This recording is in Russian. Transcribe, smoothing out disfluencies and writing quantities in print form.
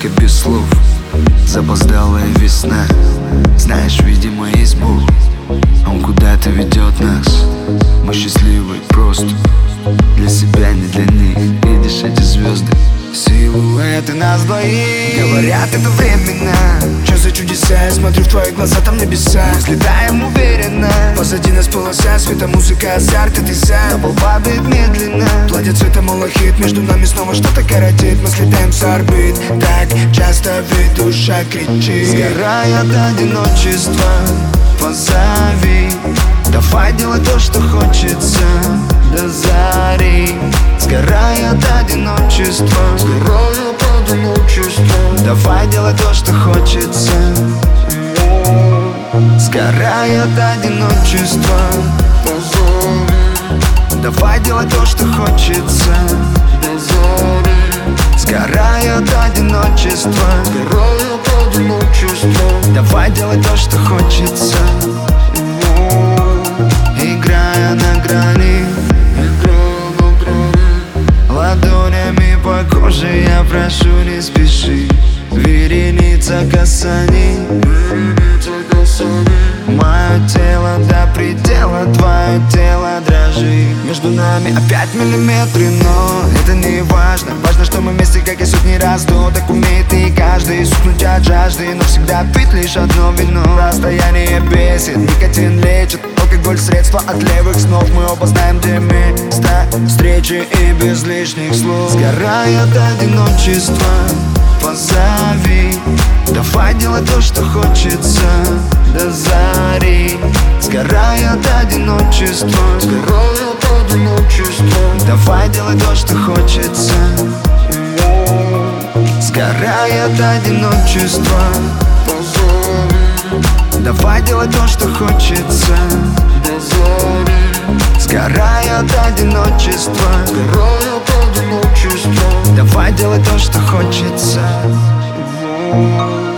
только без слов. Запоздалая весна, знаешь, видимо, есть Бог. Он куда-то ведет нас. Мы счастливы просто для себя, не для них. Видишь эти звезды, силуэты нас двоих. Говорят, это временно. Чё за чудеса? Я смотрю в твои глаза, там небеса. Мы взлетаем уверенно. Позади нас полоса света, музыка, азарт, и ты сам. На пол падает медленно. Платье цвета малахит, между нами снова что-то коротит. Мы слетаем с орбит, так часто ведь душа кричит. Сгорая от одиночества, позови. Давай делай то, что хочется до зари. Сгорая от одиночества, Сгораю от одиночества. давай делай то, что хочется. Сгорая от одиночества, давай делай то, что хочется. Сгорая от одиночества, Сгораю от одиночества. давай делай то, что хочется. Играя на грани, ладонями по коже я прошу, не спеши. Вереница касаний, мое тело до предела, твое тело дрожит. Между нами опять миллиметры, но это не важно. Важно, что мы вместе, как и сотни раз до. Так умеет и каждый сухнуть от жажды, но всегда пить лишь одно вино. Расстояние бесит, никотин лечит, алкоголь средство от левых снов. Мы оба знаем, где место встречи и без лишних слов. Сгорая от одиночества, позови. Давай делай то, что хочется до зари. Сгорая от одиночества, Сгораю от одиночества. давай делай то, что хочется. Сгорая от одиночества, давай делай то, что хочется. Сгорая от одиночества, Сгораю от одиночества. давай делай то, что хочется.